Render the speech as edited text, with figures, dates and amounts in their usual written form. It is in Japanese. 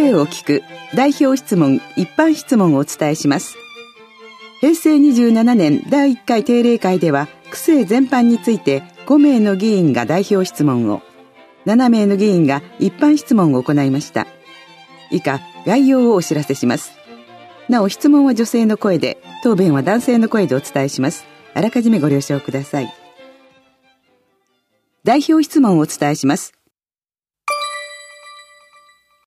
声を聞く代表質問一般質問をお伝えします。平成27年第1回定例会では区政全般について5名の議員が代表質問を、7名の議員が一般質問を行いました。以下概要をお知らせします。なお質問は女性の声で、答弁は男性の声でお伝えします。あらかじめご了承ください。代表質問をお伝えします。